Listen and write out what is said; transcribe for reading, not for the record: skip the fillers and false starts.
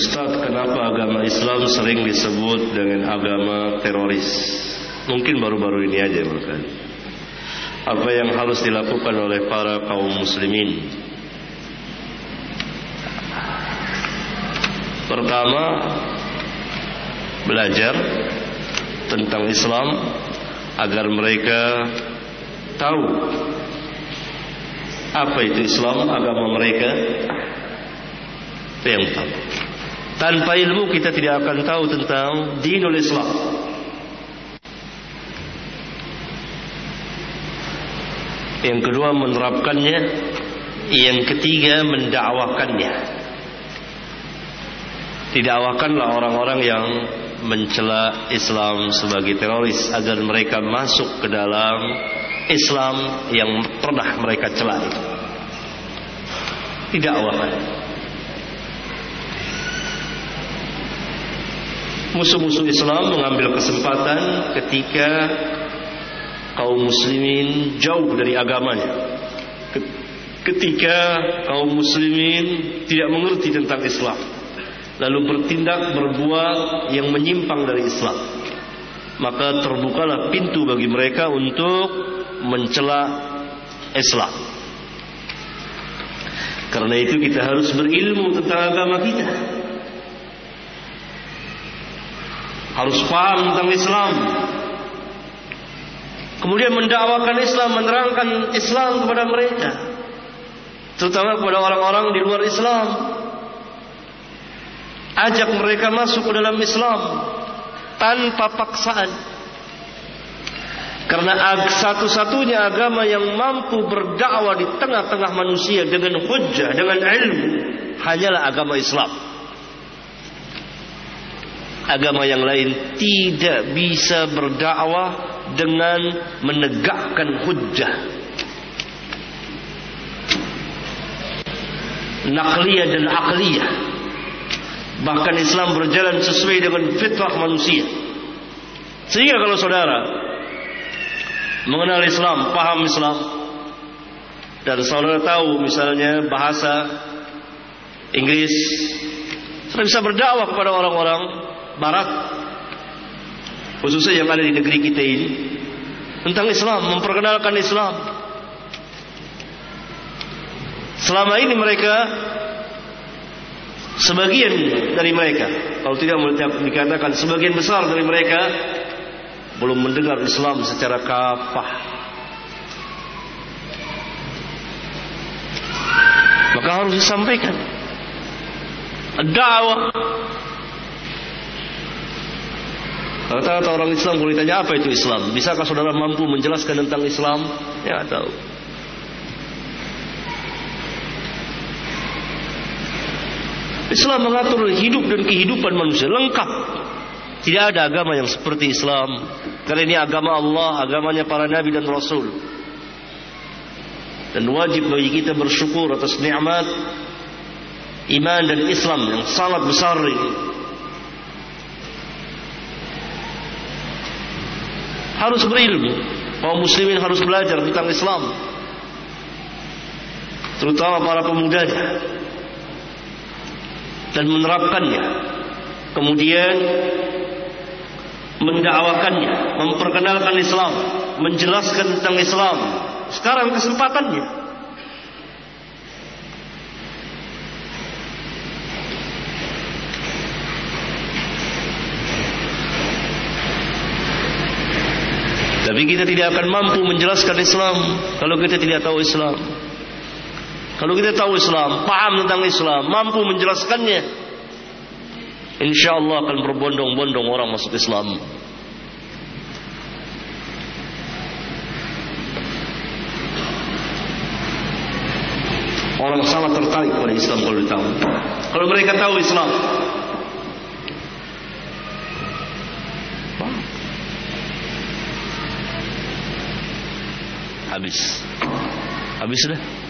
Ustaz, kenapa agama Islam sering disebut dengan agama teroris? Mungkin baru-baru ini aja bukan. Apa yang harus dilakukan oleh para kaum muslimin? Pertama, belajar tentang Islam agar mereka tahu apa itu Islam, agama mereka. Itu yang pertama. Tanpa ilmu kita tidak akan tahu tentang dinul Islam. Yang kedua, menerapkannya. Yang ketiga, mendakwakannya. Didakwakanlah orang-orang yang mencela Islam sebagai teroris agar mereka masuk ke dalam Islam yang pernah mereka cela itu. Didakwakan. Musuh-musuh Islam mengambil kesempatan ketika kaum muslimin jauh dari agamanya, ketika kaum muslimin tidak mengerti tentang Islam, lalu bertindak berbuat yang menyimpang dari Islam, maka terbukalah pintu bagi mereka untuk mencela Islam. Karena itu kita harus berilmu tentang agama kita, harus paham tentang Islam, kemudian mendakwakan Islam, menerangkan Islam kepada mereka, terutama kepada orang-orang di luar Islam. Ajak mereka masuk ke dalam Islam tanpa paksaan. Karena satu-satunya agama yang mampu berdakwah di tengah-tengah manusia dengan hujjah, dengan ilmu, hanyalah agama Islam. Agama yang lain tidak bisa berdakwah dengan menegakkan hujjah naqliyah dan aqliyah. Bahkan Islam berjalan sesuai dengan fitrah manusia. Sehingga kalau saudara mengenal Islam, paham Islam, dan saudara tahu misalnya bahasa Inggris, saudara bisa berdakwah kepada orang-orang Barat, khususnya yang ada di negeri kita ini, tentang Islam, memperkenalkan Islam. Selama ini mereka, sebagian dari mereka, kalau tidak dikatakan sebagian besar dari mereka, belum mendengar Islam secara kafah. Maka harus disampaikan dakwah. Rata-rata orang Islam kalau ditanya apa itu Islam, bisakah saudara mampu menjelaskan tentang Islam? Ya, tahu. Islam mengatur hidup dan kehidupan manusia lengkap. Tidak ada agama yang seperti Islam. Karena ini agama Allah, agamanya para nabi dan rasul. Dan wajib bagi kita bersyukur atas nikmat iman dan Islam yang sangat besar ini. Harus berilmu. Kaum muslimin harus belajar tentang Islam, terutama para pemudanya, dan menerapkannya, kemudian mendakwakannya, memperkenalkan Islam, menjelaskan tentang Islam. Sekarang kesempatannya. Tapi kita tidak akan mampu menjelaskan Islam kalau kita tidak tahu Islam. Kalau kita tahu Islam, paham tentang Islam, mampu menjelaskannya, InsyaAllah akan berbondong-bondong orang masuk Islam. Orang sangat tertarik pada Islam kalau ditahu. Kalau mereka tahu Islam, habis sudah.